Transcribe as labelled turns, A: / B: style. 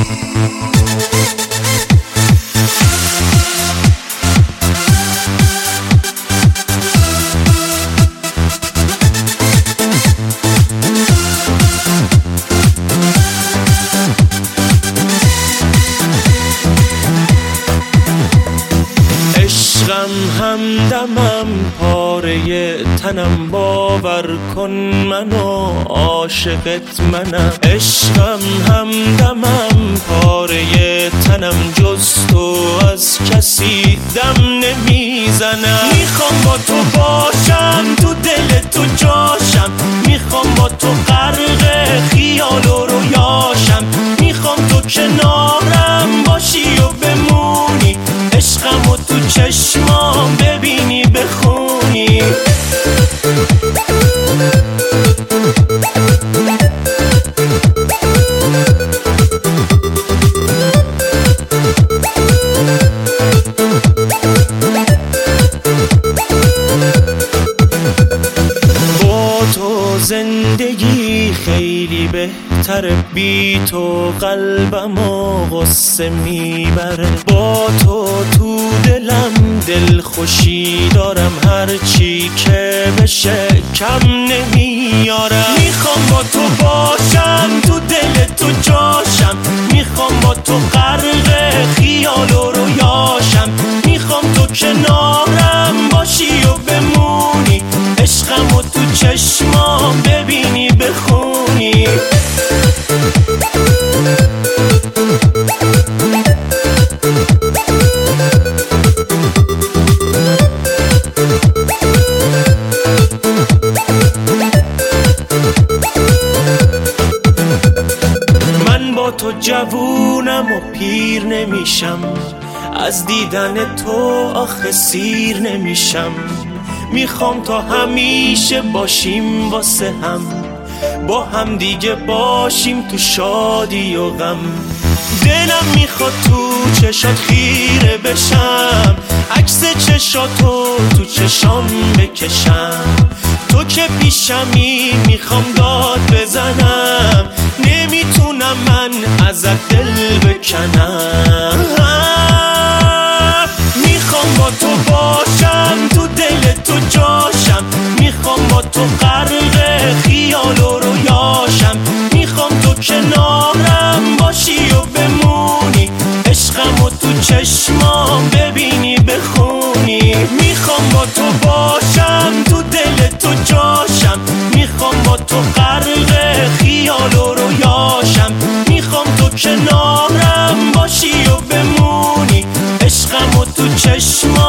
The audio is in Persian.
A: همدمم پاره تنم، باور کن منو عاشقت منم. عشقم همدمم پاره تنم، جز تو از کسی دم نمیزنم. میخوام با تو باشم، تو دل تو جاشم، میخوام با تو غرق خیال و رویاشم، میخوام تو کنارم باشی و بمونی، عشقم و تو چشمام ببینی بخونی. با تو زندگی خیلی بهتره، بی تو قلبمو غصه میبره. با تو تو دلم دل خوشی دارم، هرچی که بشه کم نمیارم. میخوام با تو باشم، تو دل تو جاشم، میخوام با تو غرق خیال و رویاشم، میخوام تو کنارم باشی و بمونی، عشقم و تو چشمام ببینی بخونی. من با تو جوونم و پیر نمیشم، از دیدن تو آخه سیر نمیشم. میخوام تا همیشه باشیم واسه هم، با هم دیگه باشیم تو شادی و غم. دلم میخواد تو چشات خیره بشم، عکس چشاتو تو چشام بکشم. تو که پیشمی میخوام داد بزنم، نمیتونم من ازت دل بکنم. میخوام با تو باشم، تو دل تو جاشم، میخوام با تو غرق خیال و رویاشم، میخوام تو کنارم باشی و بمونی، عشقم و تو چشمام ببینی بخونی. میخوام با تو باشم، تو دل تو جاشم، میخوام با تو غرق خیال و رویاشم، میخوام تو کنارم باشی و بمونی، عشقم و تو چشمام